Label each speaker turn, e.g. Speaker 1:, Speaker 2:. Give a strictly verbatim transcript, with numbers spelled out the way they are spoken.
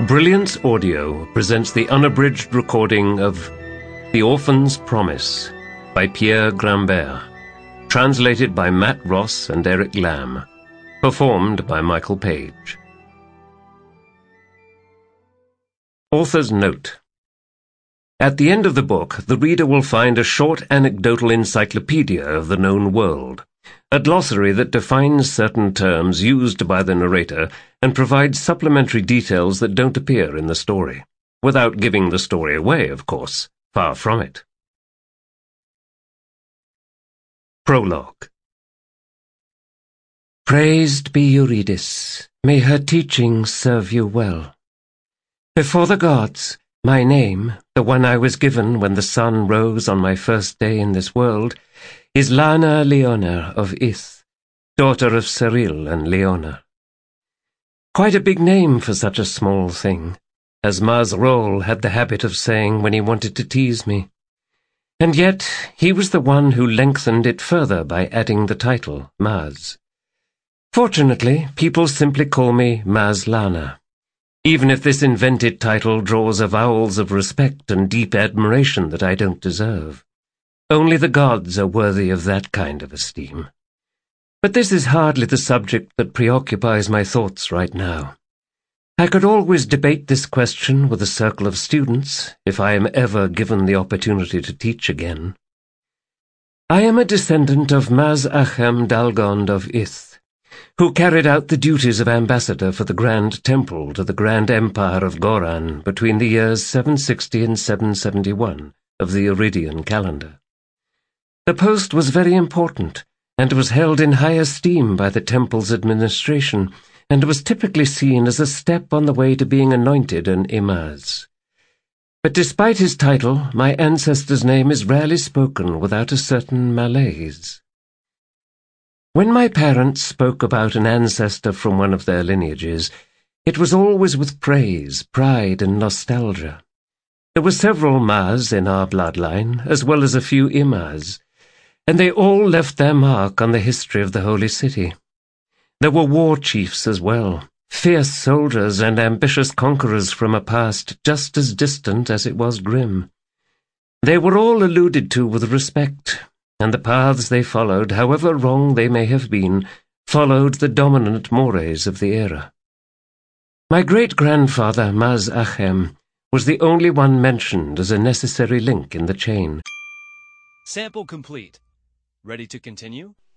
Speaker 1: Brilliance Audio presents the unabridged recording of The Orphan's Promise by Pierre Grimbert, translated by Matt Ross and Eric Lamb, performed by Michael Page. Author's Note: at the end of the book, the reader will find a short anecdotal encyclopedia of the known world, a glossary that defines certain terms used by the narrator and provides supplementary details that don't appear in the story, without giving the story away, of course, far from it. Prologue. Praised be Eurydice, may her teaching serve you well. Before the gods, my name, the one I was given when the sun rose on my first day in this world, is Lana Leona of Ith, daughter of Cyril and Leona. Quite a big name for such a small thing, as Maz Roll had the habit of saying when he wanted to tease me. And yet he was the one who lengthened it further by adding the title, Maz. Fortunately, people simply call me Maz Lana, even if this invented title draws avowals of respect and deep admiration that I don't deserve. Only the gods are worthy of that kind of esteem. But this is hardly the subject that preoccupies my thoughts right now. I could always debate this question with a circle of students, if I am ever given the opportunity to teach again. I am a descendant of Maz Achem Dalgond of Ith, who carried out the duties of ambassador for the Grand Temple to the Grand Empire of Goran between the years seven sixty and seven seventy-one of the Iridian calendar. The post was very important, and was held in high esteem by the temple's administration, and was typically seen as a step on the way to being anointed an imaz. But despite his title, my ancestor's name is rarely spoken without a certain malaise. When my parents spoke about an ancestor from one of their lineages, it was always with praise, pride, and nostalgia. There were several Maz in our bloodline, as well as a few imaz, and they all left their mark on the history of the Holy City. There were war chiefs as well, fierce soldiers and ambitious conquerors from a past just as distant as it was grim. They were all alluded to with respect, and the paths they followed, however wrong they may have been, followed the dominant mores of the era. My great-grandfather, Maz Achem, was the only one mentioned as a necessary link in the chain.
Speaker 2: Sample complete. Ready to continue?